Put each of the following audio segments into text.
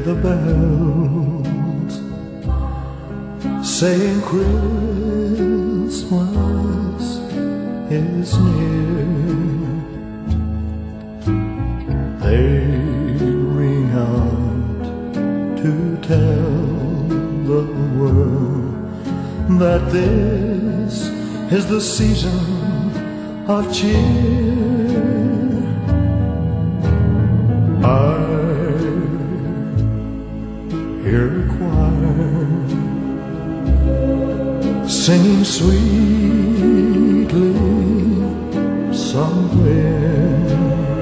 the bells, saying Christmas is near. They ring out to tell the world that this is the season of cheer. I hear a choir singing sweetly somewhere,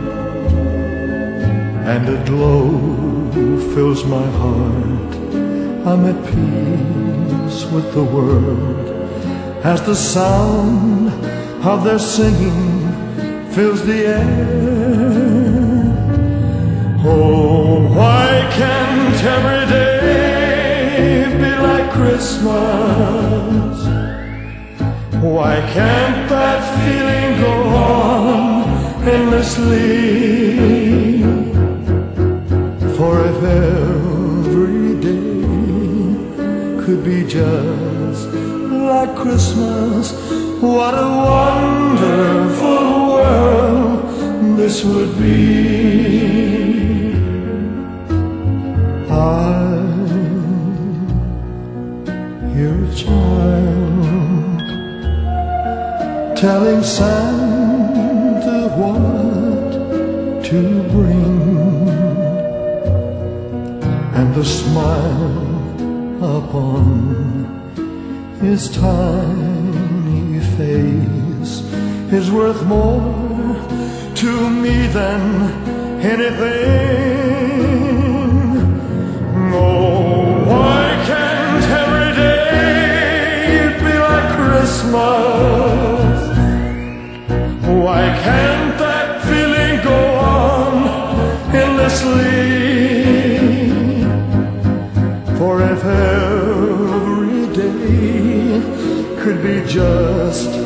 and a glow fills my heart. I'm at peace with the world as the sound of their singing fills the air. Oh, why can't every day be like Christmas? Why can't that feeling go on endlessly? For if every day could be just like Christmas, what a wonderful world this would be. I hear a child telling Santa what to bring, and the smile upon his tiny face is worth more to me than anything. Oh, why can't every day be like Christmas? Why can't that feeling go on endlessly? For if every day could be just